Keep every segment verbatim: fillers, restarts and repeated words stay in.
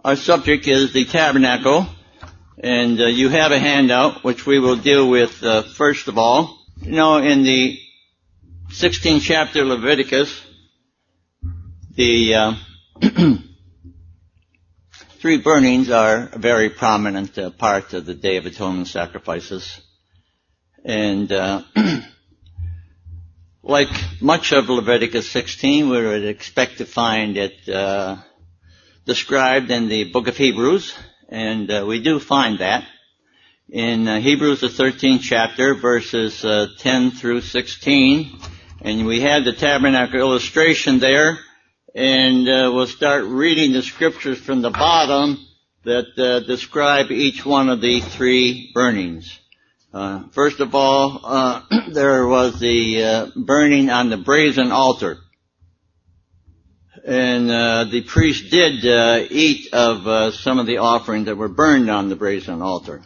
our subject is the tabernacle, and uh, you have a handout which we will deal with uh, first of all. You know, in the sixteenth chapter of Leviticus, the uh, three burnings are a very prominent uh, part of the Day of Atonement sacrifices. And uh, like much of Leviticus sixteen, we would expect to find it uh, described in the book of Hebrews, and uh, we do find that. In uh, Hebrews, the thirteenth chapter, verses uh, ten through sixteen, and we have the tabernacle illustration there, and uh, we'll start reading the scriptures from the bottom that uh, describe each one of the three burnings. Uh, first of all, uh, there was the uh, burning on the brazen altar. And uh, the priest did uh, eat of uh, some of the offerings that were burned on the brazen altar.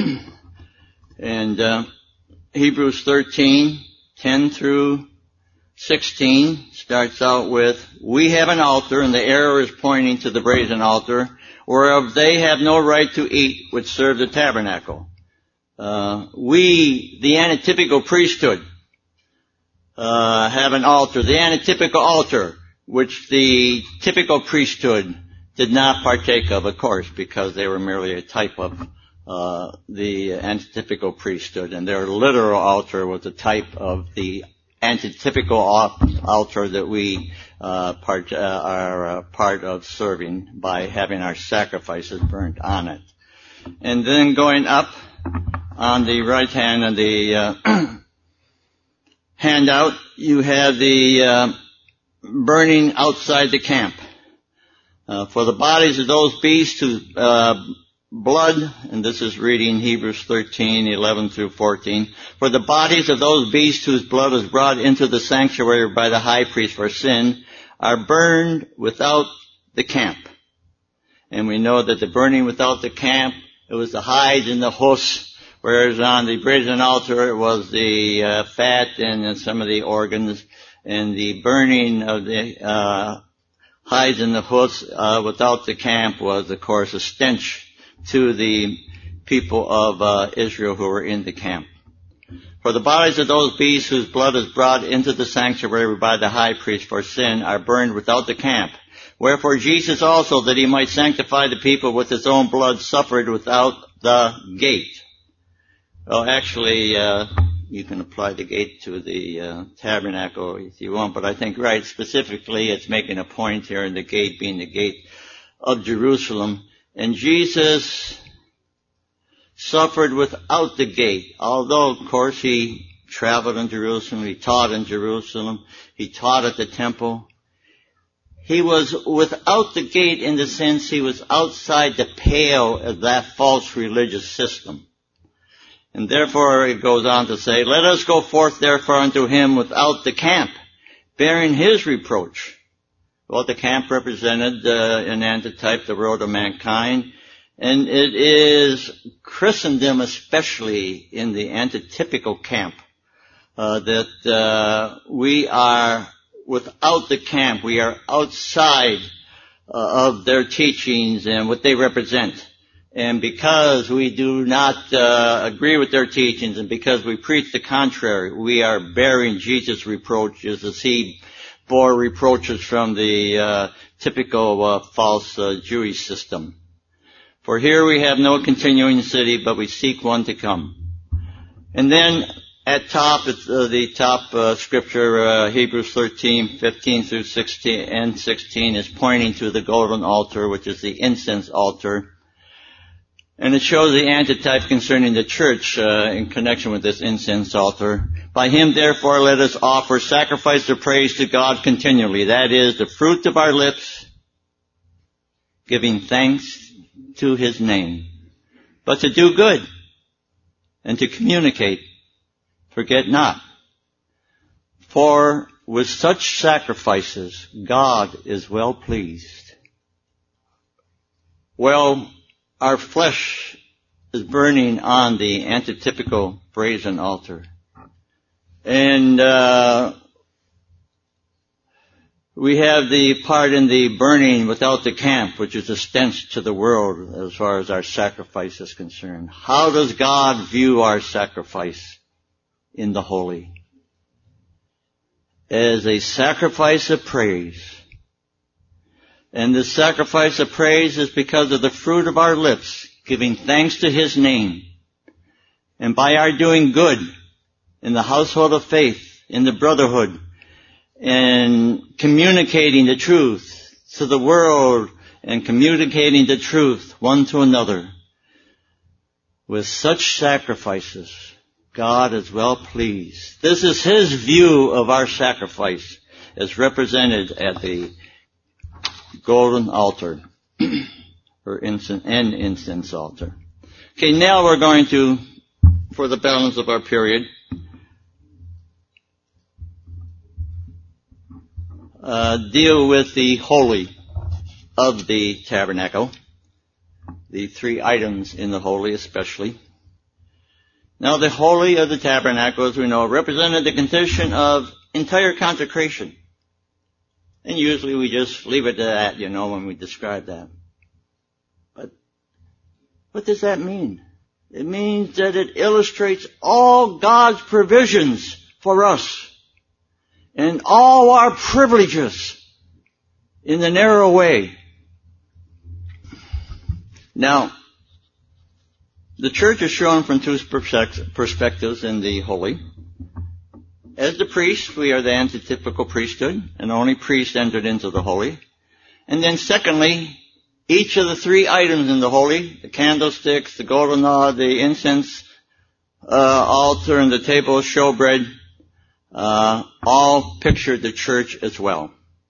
And uh, Hebrews thirteen, ten through sixteen starts out with, "We have an altar," and the arrow is pointing to the brazen altar, "whereof they have no right to eat which serve the tabernacle." Uh, we, the antitypical priesthood, uh, have an altar, the antitypical altar, which the typical priesthood did not partake of, of course, because they were merely a type of uh, the antitypical priesthood, and their literal altar was a type of the antitypical altar that we uh, part, uh, are uh, part of serving by having our sacrifices burnt on it. And then going up on the right hand of the uh, handout, you have the uh, burning outside the camp. Uh, for the bodies of those beasts whose uh, blood, and this is reading Hebrews thirteen, eleven through fourteen, "For the bodies of those beasts whose blood was brought into the sanctuary by the high priest for sin are burned without the camp." And we know that the burning without the camp, it was the hides and the hoofs, whereas on the brazen altar it was the uh, fat and some of the organs. And the burning of the uh, hides and the hoofs uh, without the camp was, of course, a stench to the people of uh, Israel who were in the camp. "For the bodies of those beasts whose blood is brought into the sanctuary by the high priest for sin are burned without the camp. Wherefore Jesus also, that he might sanctify the people with his own blood, suffered without the gate." Well, actually, uh, you can apply the gate to the uh, tabernacle if you want, but I think, right, specifically it's making a point here in the gate being the gate of Jerusalem. And Jesus suffered without the gate, although, of course, he traveled in Jerusalem, he taught in Jerusalem, he taught at the temple. He was without the gate in the sense he was outside the pale of that false religious system. And therefore it goes on to say, "Let us go forth therefore unto him without the camp, bearing his reproach." Well, the camp represented uh, an antitype, the road of mankind. And it is Christendom, especially in the antitypical camp, uh, that uh, we are without the camp. We are outside uh, of their teachings and what they represent. And because we do not uh, agree with their teachings, and because we preach the contrary, we are bearing Jesus' reproaches as he bore reproaches from the uh, typical uh, false uh, Jewish system. "For here we have no continuing city, but we seek one to come." And then at top, it's, uh, the top uh, scripture, uh, Hebrews thirteen, fifteen through sixteen and sixteen, is pointing to the golden altar, which is the incense altar. And it shows the antitype concerning the church uh, in connection with this incense altar. "By him, therefore, let us offer sacrifice of praise to God continually. That is, the fruit of our lips, giving thanks to his name. But to do good and to communicate, forget not. For with such sacrifices, God is well pleased." Well, our flesh is burning on the antitypical brazen altar. And uh We have the part in the burning without the camp, which is a stench to the world as far as our sacrifice is concerned. How does God view our sacrifice in the holy? As a sacrifice of praise. And the sacrifice of praise is because of the fruit of our lips, giving thanks to His name. And by our doing good in the household of faith, in the brotherhood, and communicating the truth to the world and communicating the truth one to another. With such sacrifices, God is well pleased. This is His view of our sacrifice as represented at the golden altar or incense and incense altar. Okay, now we're going to, for the balance of our period, Uh, deal with the holy of the tabernacle, the three items in the holy especially. Now the holy of the tabernacle, as we know, represented the condition of entire consecration. And usually we just leave it at that, you know, when we describe that. But what does that mean? It means that it illustrates all God's provisions for us. And all our privileges in the narrow way. Now, the church is shown from two perspectives in the holy. As the priest, we are the antitypical priesthood, and only priests entered into the holy. And then secondly, each of the three items in the holy, the candlesticks, the golden rod, the incense uh, altar, and the table of showbread, Uh, all pictured the church as well.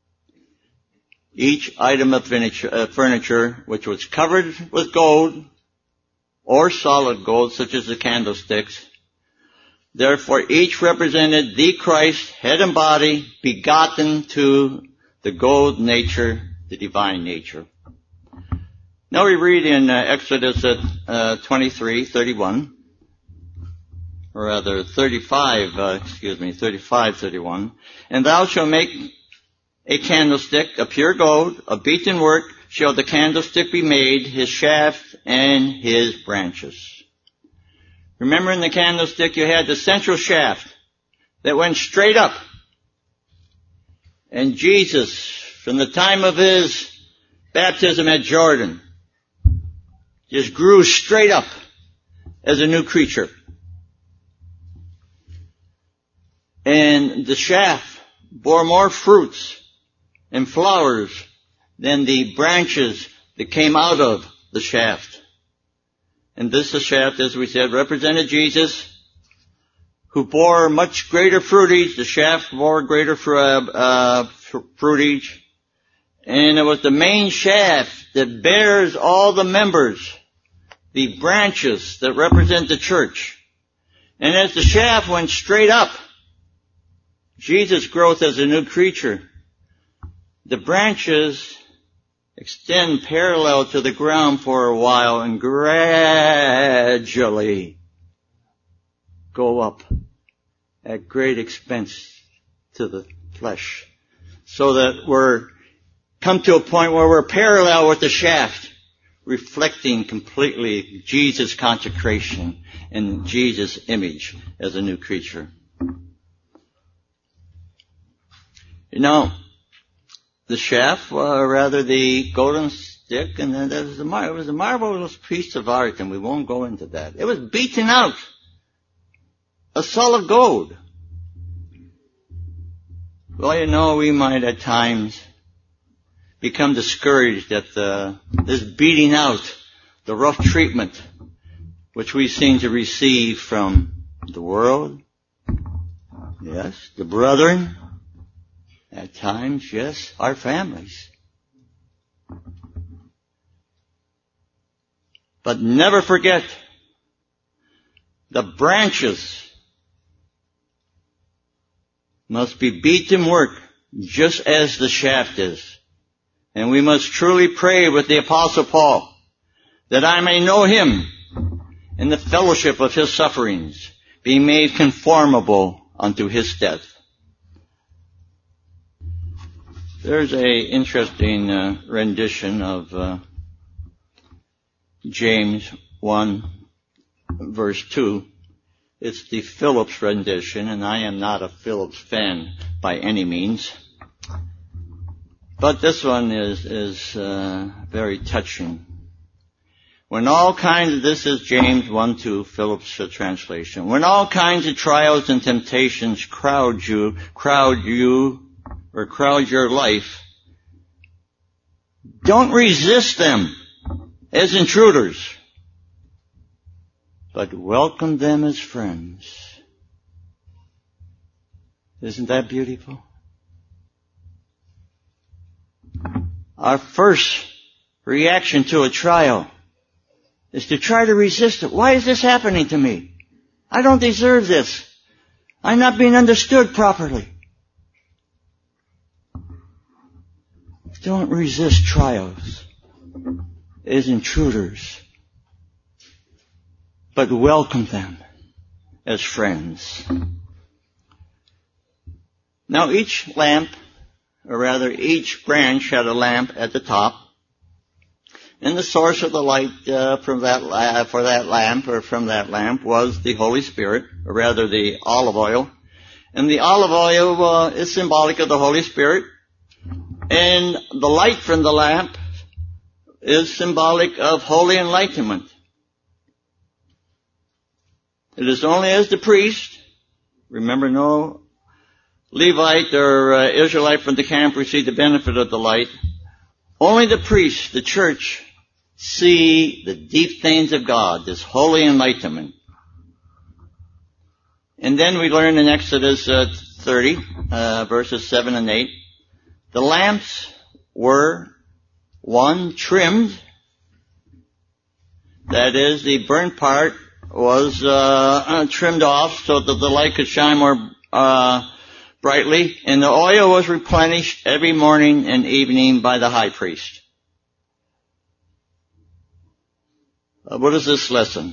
Each item of furniture, uh, furniture which was covered with gold or solid gold, such as the candlesticks, therefore each represented the Christ, head and body, begotten to the gold nature, the divine nature. Now we read in uh, Exodus uh, twenty-three thirty-one. Or rather, thirty-five, uh, excuse me, thirty-five, thirty-one. And thou shalt make a candlestick of pure gold, of beaten work shall the candlestick be made, his shaft and his branches. Remember in the candlestick you had the central shaft that went straight up. And Jesus, from the time of his baptism at Jordan, just grew straight up as a new creature. And the shaft bore more fruits and flowers than the branches that came out of the shaft. And this, the shaft, as we said, represented Jesus, who bore much greater fruitage. The shaft bore greater fru- uh, fruitage. And it was the main shaft that bears all the members, the branches that represent the church. And as the shaft went straight up, Jesus' growth as a new creature, the branches extend parallel to the ground for a while and gradually go up at great expense to the flesh, so that we're come to a point where we're parallel with the shaft, reflecting completely Jesus' consecration and Jesus' image as a new creature. You know, the shaft, or rather the golden stick, and then there was a mar- it was a marvelous piece of art, and we won't go into that. It was beaten out of solid gold. Well, you know, we might at times become discouraged at the, this beating out, the rough treatment which we seem to receive from the world. Yes, the brethren. At times, yes, our families. But never forget, the branches must be beaten work just as the shaft is. And we must truly pray with the Apostle Paul that I may know him in the fellowship of his sufferings, being made conformable unto his death. There's a interesting uh, rendition of uh, James one, verse two. It's the Phillips rendition, and I am not a Phillips fan by any means. But this one is is uh, very touching. When all kinds of, this is James one two, Phillips translation. When all kinds of trials and temptations crowd you, crowd you, or crowd your life, don't resist them as intruders, but welcome them as friends. Isn't that beautiful? Our first reaction to a trial is to try to resist it. Why is this happening to me? I don't deserve this. I'm not being understood properly. Don't resist trials as intruders, but welcome them as friends. Now each lamp, or rather each branch had a lamp at the top, and the source of the light uh, from that uh, for that lamp, or from that lamp, was the Holy Spirit, or rather the olive oil. And the olive oil uh, is symbolic of the Holy Spirit. And the light from the lamp is symbolic of holy enlightenment. It is only as the priest, remember no Levite or uh, Israelite from the camp received the benefit of the light, only the priest, the church, see the deep things of God, this holy enlightenment. And then we learn in Exodus uh, thirty, uh, verses seven and eight, the lamps were, one, trimmed. That is, the burnt part was uh, uh, trimmed off so that the light could shine more uh, brightly. And the oil was replenished every morning and evening by the high priest. Uh, what is this lesson?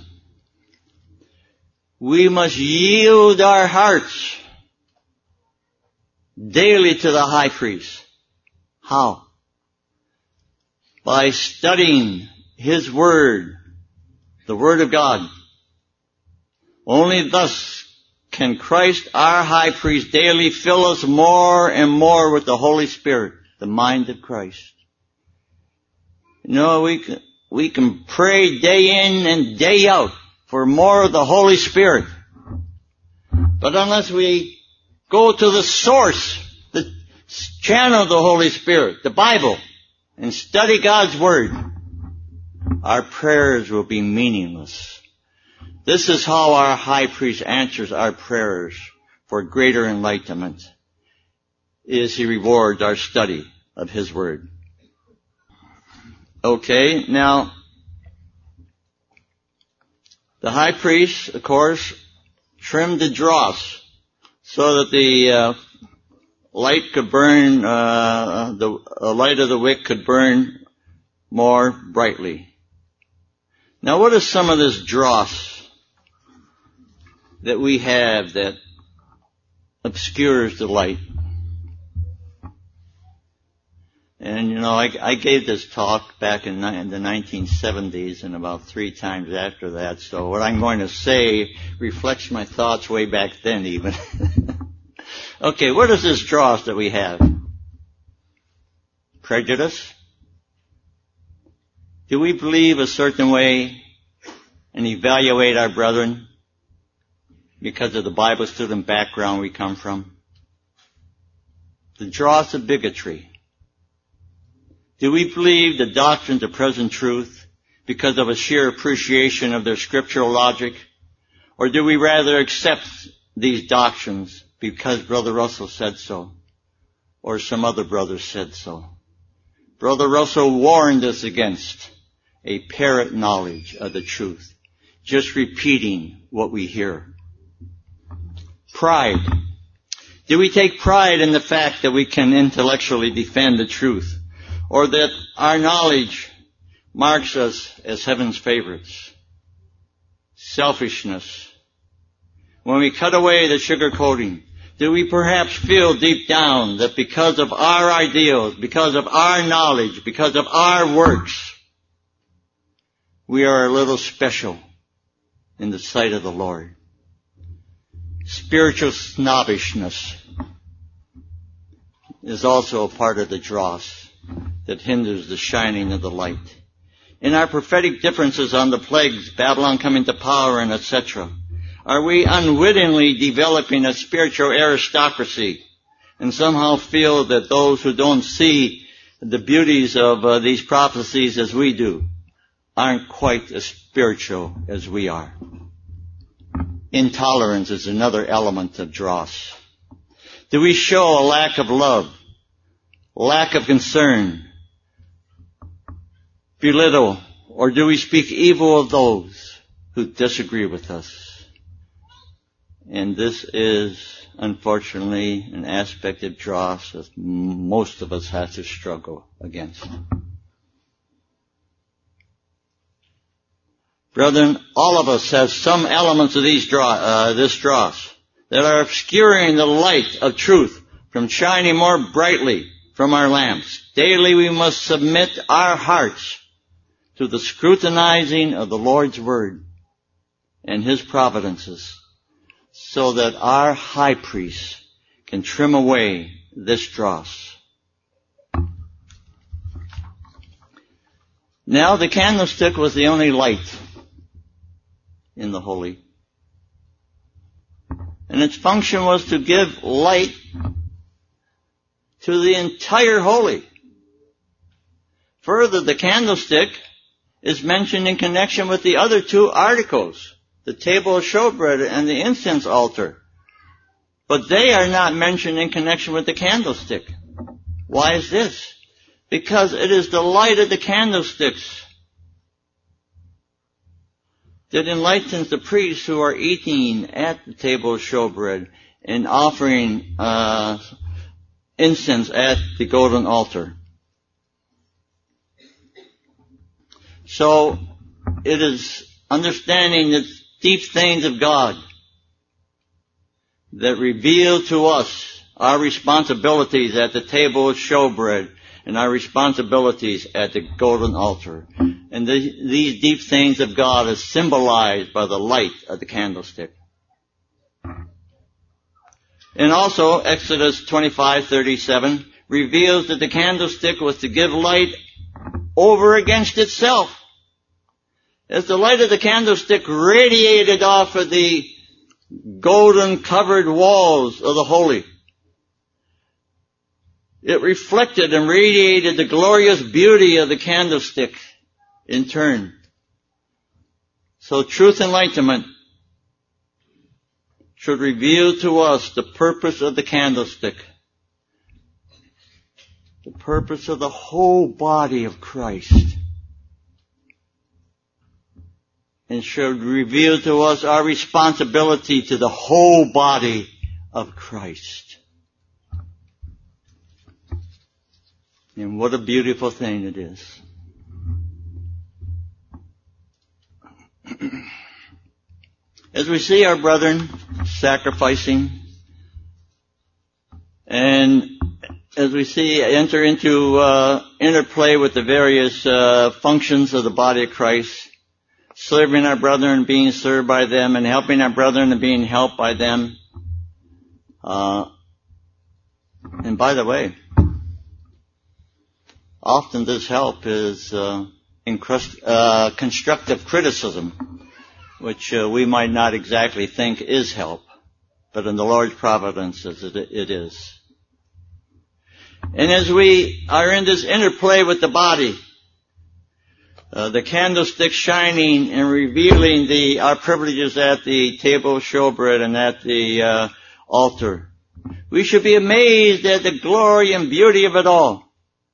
We must yield our hearts daily to the high priest. How? By studying His Word, the Word of God. Only thus can Christ, our high priest, daily fill us more and more with the Holy Spirit, the mind of Christ. You know, we can, we can pray day in and day out for more of the Holy Spirit. But unless we go to the source, the channel of the Holy Spirit, the Bible, and study God's Word, our prayers will be meaningless. This is how our high priest answers our prayers for greater enlightenment, is He rewards our study of His Word. Okay, now, the high priest, of course, trimmed the dross so that the uh, light could burn, uh, the uh, light of the wick could burn more brightly. Now, what is some of this dross that we have that obscures the light? And, you know, I, I gave this talk back in, in the nineteen seventies and about three times after that, so what I'm going to say reflects my thoughts way back then even. Okay, what is this dross that we have? Prejudice? Do we believe a certain way and evaluate our brethren because of the Bible student background we come from? The dross of bigotry. Do we believe the doctrines of present truth because of a sheer appreciation of their scriptural logic? Or do we rather accept these doctrines because Brother Russell said so, or some other brother said so? Brother Russell warned us against a parrot knowledge of the truth, just repeating what we hear. Pride. Do we take pride in the fact that we can intellectually defend the truth, or that our knowledge marks us as heaven's favorites? Selfishness. When we cut away the sugar coating, Do we perhaps feel deep down that because of our ideals, because of our knowledge, because of our works, we are a little special in the sight of the Lord? Spiritual snobbishness is also a part of the dross that hinders the shining of the light. In our prophetic differences on the plagues, Babylon coming to power, and et cetera, are we unwittingly developing a spiritual aristocracy and somehow feel that those who don't see the beauties of uh, these prophecies as we do aren't quite as spiritual as we are? Intolerance is another element of dross. Do we show a lack of love, lack of concern, belittle, or do we speak evil of those who disagree with us? And this is, unfortunately, an aspect of dross that most of us have to struggle against. Brethren, all of us have some elements of these draw, uh, this dross that are obscuring the light of truth from shining more brightly from our lamps. Daily we must submit our hearts to the scrutinizing of the Lord's Word and His providences, so that our high priest can trim away this dross. Now the candlestick was the only light in the holy, and its function was to give light to the entire holy. Further, the candlestick is mentioned in connection with the other two articles, the table of showbread and the incense altar. But they are not mentioned in connection with the candlestick. Why is this? Because it is the light of the candlesticks that enlightens the priests who are eating at the table of showbread and offering uh, incense at the golden altar. So it is understanding the deep things of God that reveal to us our responsibilities at the table of showbread and our responsibilities at the golden altar. And the, these deep things of God are symbolized by the light of the candlestick. And also, Exodus twenty-five thirty-seven reveals that the candlestick was to give light over against itself. As the light of the candlestick radiated off of the golden covered walls of the holy, it reflected and radiated the glorious beauty of the candlestick in turn. So truth enlightenment should reveal to us the purpose of the candlestick, the purpose of the whole body of Christ, and should reveal to us our responsibility to the whole body of Christ. And what a beautiful thing it is. As we see our brethren sacrificing, and as we see enter into uh, interplay with the various uh, functions of the body of Christ, serving our brethren and being served by them, and helping our brethren and being helped by them. Uh, and by the way, often this help is uh, incrust, uh, constructive criticism, which uh, we might not exactly think is help, but in the Lord's providence it, it is. And as we are in this interplay with the body, uh, the candlestick shining and revealing the our privileges at the table of showbread and at the uh, altar, we should be amazed at the glory and beauty of it all.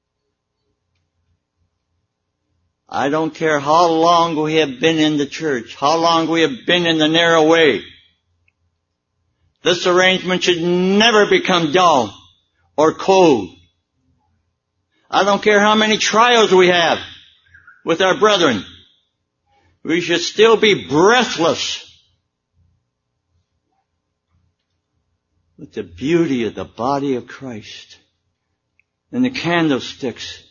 I don't care how long we have been in the church, how long we have been in the narrow way. This arrangement should never become dull or cold. I don't care how many trials we have with our brethren. We should still be breathless with the beauty of the body of Christ. And the candlesticks,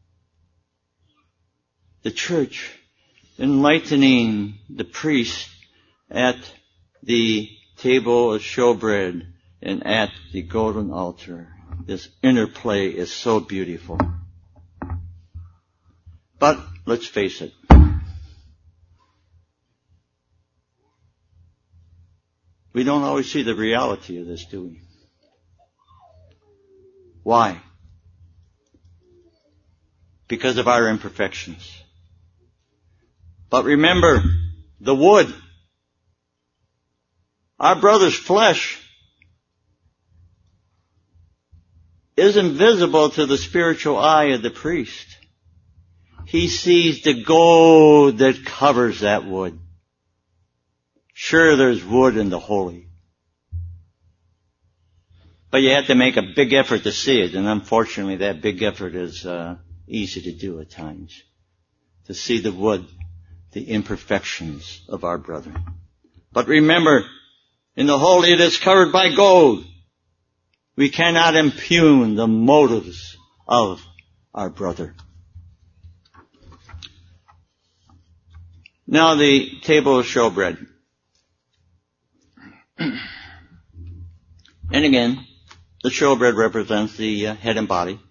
the church, enlightening the priest at the table of showbread and at the golden altar. This interplay is so beautiful. But let's face it. We don't always see the reality of this, do we? Why? Because of our imperfections. But remember, the wood, our brother's flesh, is invisible to the spiritual eye of the priest. He sees the gold that covers that wood. Sure, there's wood in the holy. But you have to make a big effort to see it, and unfortunately that big effort is uh, easy to do at times. To see the wood, the imperfections of our brother. But remember, in the holy it is covered by gold. We cannot impugn the motives of our brother. Now the table of showbread. And again, the showbread represents the uh, head and body.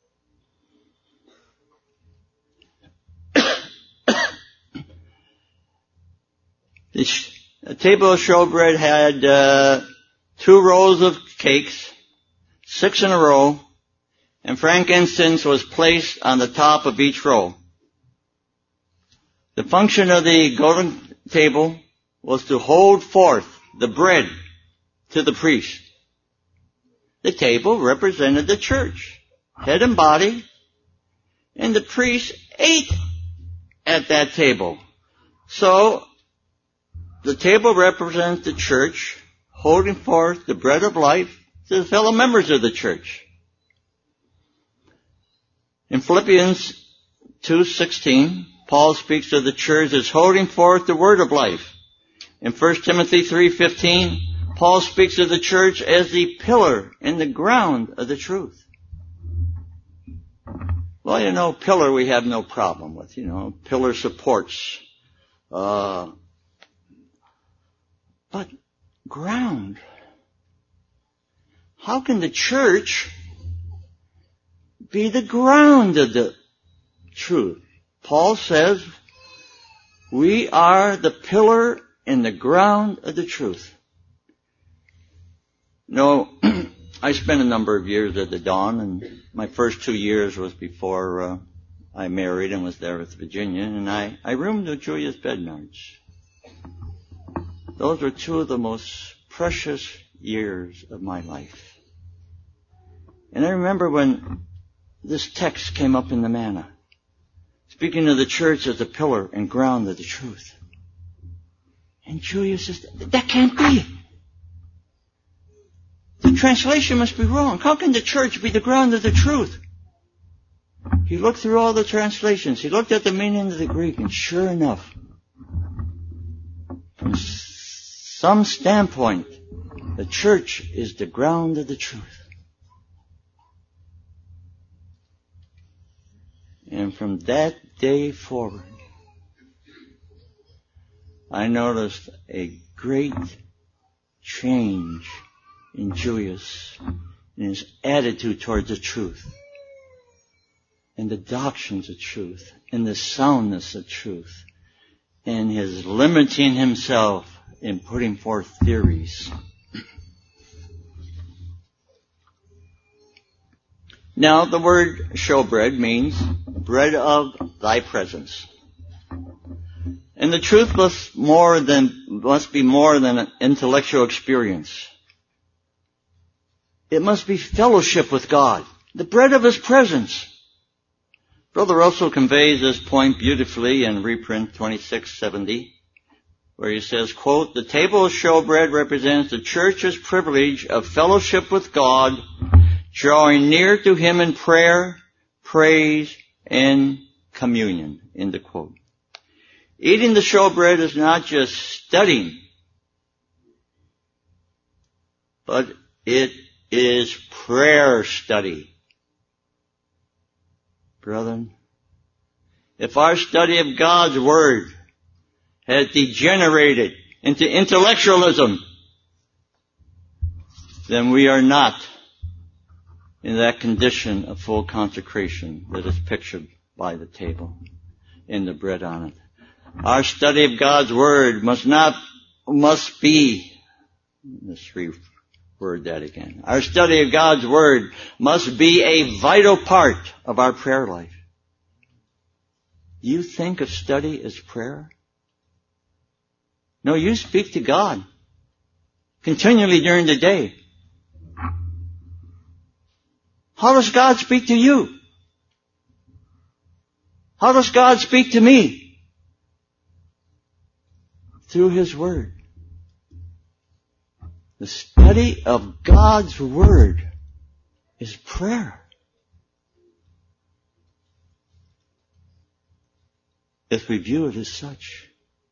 The sh- table of showbread had uh, two rows of cakes, six in a row, and frankincense was placed on the top of each row. The function of the golden table was to hold forth the bread to the priest. The table represented the church, head and body, and the priest ate at that table. So, the table represents the church, holding forth the bread of life to the fellow members of the church. In Philippians two sixteen, Paul speaks of the church as holding forth the word of life. In First Timothy three fifteen, Paul speaks of the church as the pillar and the ground of the truth. Well, you know, pillar we have no problem with. You know, pillar supports. Uh, but ground. How can the church be the ground of the truth? Paul says, we are the pillar and the ground of the truth. You know, I spent a number of years at the Dawn, and my first two years was before uh, I married and was there with Virginia, and I, I roomed with Julius Bednarz. Those were two of the most precious years of my life. And I remember when this text came up in the manna, speaking of the church as the pillar and ground of the truth. And Julius says, that can't be it. The translation must be wrong. How can the church be the ground of the truth? He looked through all the translations. He looked at the meaning of the Greek, and sure enough, from some standpoint, the church is the ground of the truth. And from that day forward, I noticed a great change in Julius, in his attitude towards the truth, and the doctrines of truth, and the soundness of truth, and his limiting himself in putting forth theories. Now, the word showbread means bread of thy presence. And the truth must more than, must be more than an intellectual experience. It must be fellowship with God, the bread of His presence. Brother Russell conveys this point beautifully in reprint twenty-six seventy, where he says, quote, the table of showbread represents the church's privilege of fellowship with God, drawing near to Him in prayer, praise, and communion, end of quote. Eating the showbread is not just studying, but It is prayer study. Brethren, if our study of God's Word has degenerated into intellectualism, then we are not in that condition of full consecration that is pictured by the table and the bread on it. Our study of God's Word must not, must be, let's reword that again. Our study of God's Word must be a vital part of our prayer life. You think of study as prayer? No, you speak to God continually during the day. How does God speak to you? How does God speak to me? Through His Word. The study of God's Word is prayer. If we view it as such.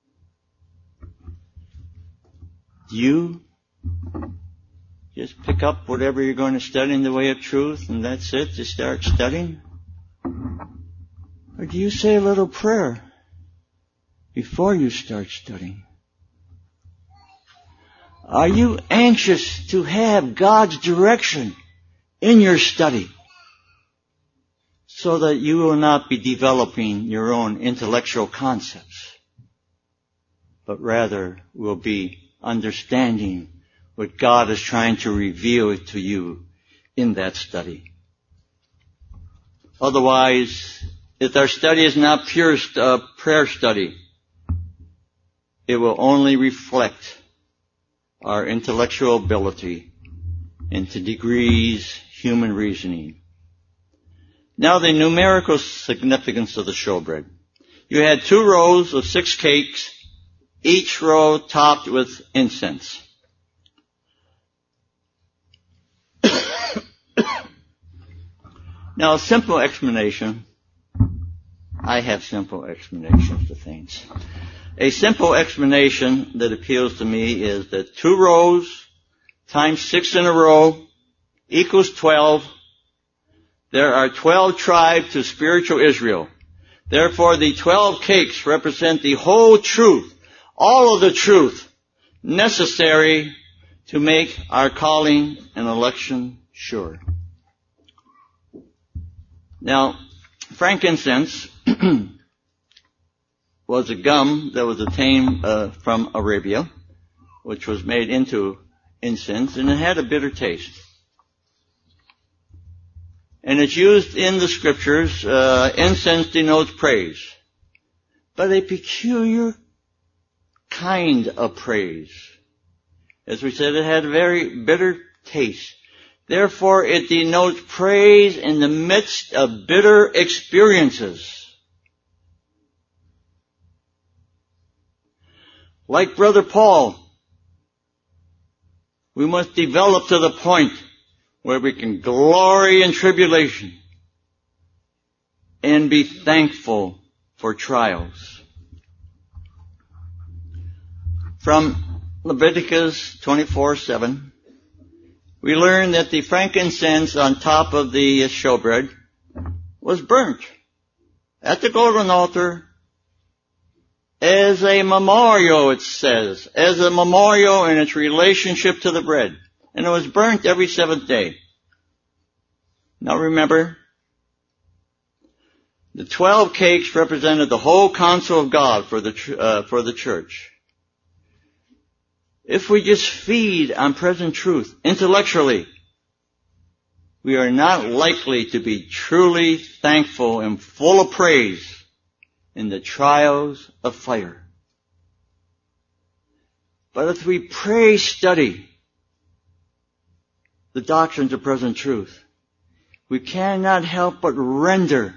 You just pick up whatever you're going to study in the way of truth and that's it, just start studying? Or do you say a little prayer before you start studying? Are you anxious to have God's direction in your study so that you will not be developing your own intellectual concepts, but rather will be understanding what God is trying to reveal to you in that study? Otherwise, if our study is not pure uh, prayer study, it will only reflect our intellectual ability into degrees human reasoning. Now the numerical significance of the showbread. You had two rows of six cakes, each row topped with incense. Now a simple explanation. I have simple explanations to things. A simple explanation that appeals to me is that two rows times six in a row equals twelve. There are twelve tribes to spiritual Israel. Therefore, the twelve cakes represent the whole truth, all of the truth necessary to make our calling and election sure. Now, frankincense was a gum that was obtained uh, from Arabia, which was made into incense, and it had a bitter taste. And it's used in the scriptures. Uh, incense denotes praise, but a peculiar kind of praise. As we said, it had a very bitter taste. Therefore, it denotes praise in the midst of bitter experiences. Like Brother Paul, we must develop to the point where we can glory in tribulation and be thankful for trials. From Leviticus twenty-four seven, we learn that the frankincense on top of the showbread was burnt at the golden altar as a memorial, it says, as a memorial in its relationship to the bread. And it was burnt every seventh day. Now remember, the twelve cakes represented the whole counsel of God for the uh, for the church. If we just feed on present truth intellectually, we are not likely to be truly thankful and full of praise in the trials of fire. But if we pray, study the doctrines of present truth, we cannot help but render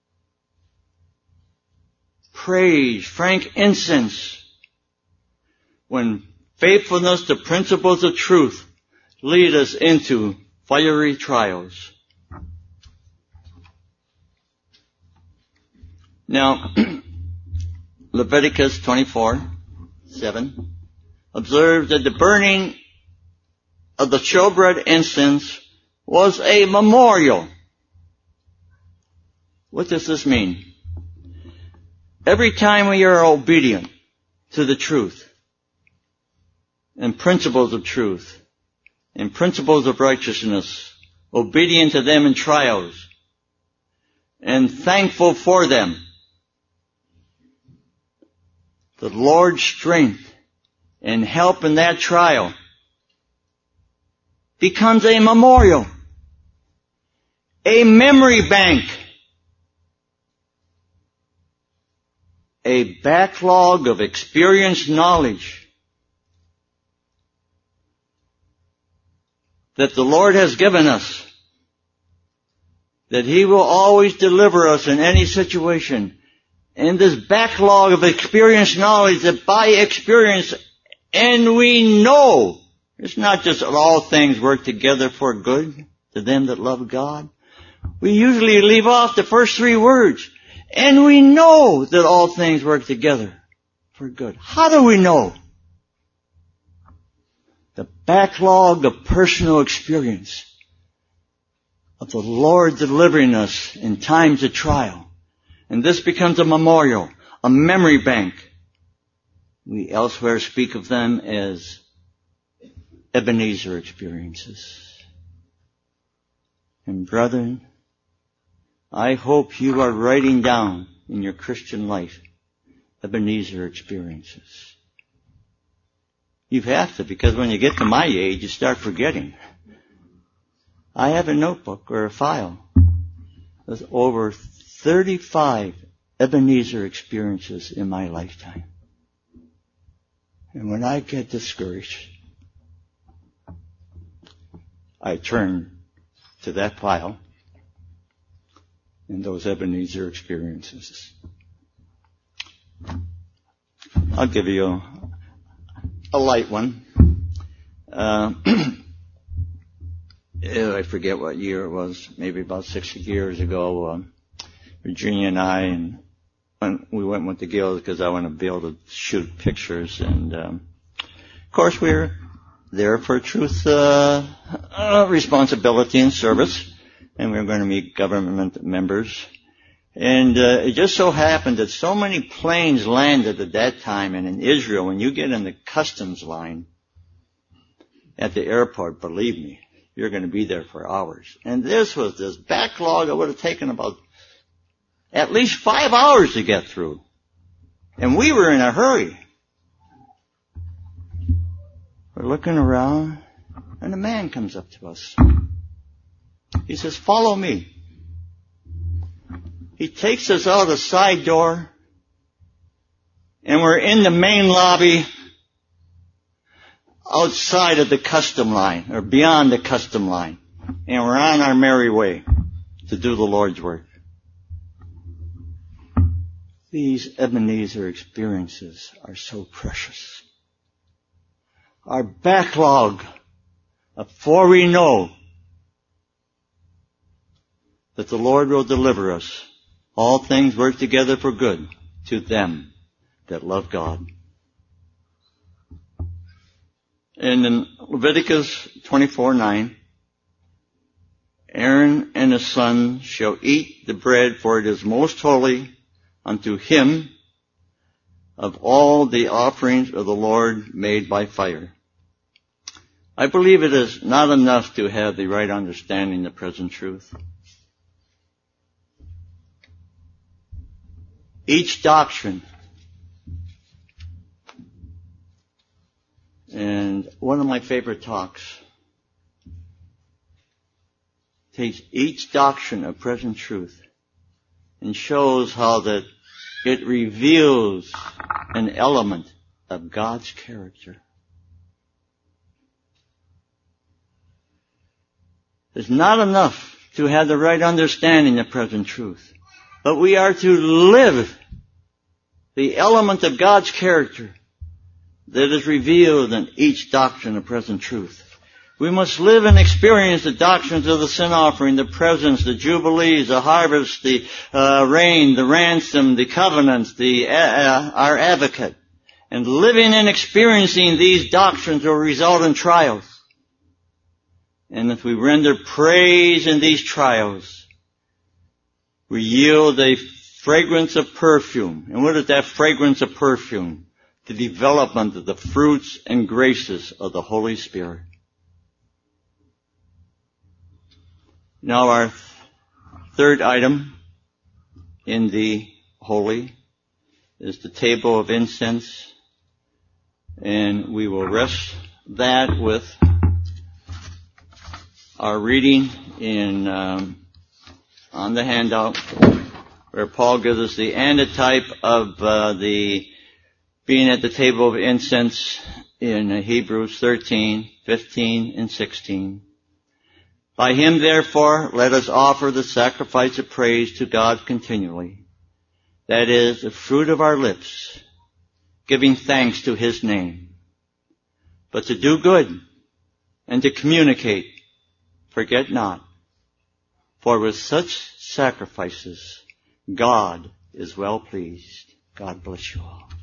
praise, frank incense, when faithfulness to principles of truth lead us into fiery trials. Now, Leviticus twenty-four seven observes that the burning of the showbread instance was a memorial. What does this mean? Every time we are obedient to the truth and principles of truth and principles of righteousness, obedient to them in trials and thankful for them, the Lord's strength and help in that trial becomes a memorial, a memory bank, a backlog of experienced knowledge that the Lord has given us, that He will always deliver us in any situation. And this backlog of experienced knowledge that by experience, and we know, it's not just that all things work together for good to them that love God. We usually leave off the first three words. And we know that all things work together for good. How do we know? The backlog of personal experience of the Lord delivering us in times of trial. And this becomes a memorial, a memory bank. We elsewhere speak of them as Ebenezer experiences. And brethren, I hope you are writing down in your Christian life Ebenezer experiences. You have to, because when you get to my age, you start forgetting. I have a notebook or a file with over thirty-five Ebenezer experiences in my lifetime. And when I get discouraged, I turn to that file and those Ebenezer experiences. I'll give you a, a light one. Uh, I forget what year it was, maybe about sixty years ago. Uh, Virginia and I, and when we went with the Guild because I want to be able to shoot pictures. And um, of course, we were there for truth uh, uh, responsibility and service. And we were going to meet government members. And uh, it just so happened that so many planes landed at that time. And in Israel, when you get in the customs line at the airport, believe me, you're going to be there for hours. And this was this backlog that would have taken about at least five hours to get through. And we were in a hurry. We're looking around, and a man comes up to us. He says, "Follow me." He takes us out a side door, and we're in the main lobby outside of the custom line, or beyond the custom line. And we're on our merry way to do the Lord's work. These Ebenezer experiences are so precious. Our backlog of for we know that the Lord will deliver us. All things work together for good to them that love God. And in Leviticus twenty-four nine, Aaron and his sons shall eat the bread, for it is most holy unto him of all the offerings of the Lord made by fire. I believe it is not enough to have the right understanding of the present truth. Each doctrine, and one of my favorite talks, takes each doctrine of present truth and shows how that it reveals an element of God's character. It's not enough to have the right understanding of present truth, but we are to live the element of God's character that is revealed in each doctrine of present truth. We must live and experience the doctrines of the sin offering, the presence, the jubilees, the harvest, the uh, reign, the ransom, the covenants, the uh, our advocate. And living and experiencing these doctrines will result in trials. And if we render praise in these trials, we yield a fragrance of perfume. And what is that fragrance of perfume? The development of the fruits and graces of the Holy Spirit. Now our third item in the holy is the table of incense. And we will rest that with our reading in um, on the handout, where Paul gives us the antitype of uh, the being at the table of incense in Hebrews thirteen, fifteen, and sixteen. By him, therefore, let us offer the sacrifice of praise to God continually. That is, the fruit of our lips, giving thanks to his name. But to do good and to communicate, forget not. For with such sacrifices, God is well pleased. God bless you all.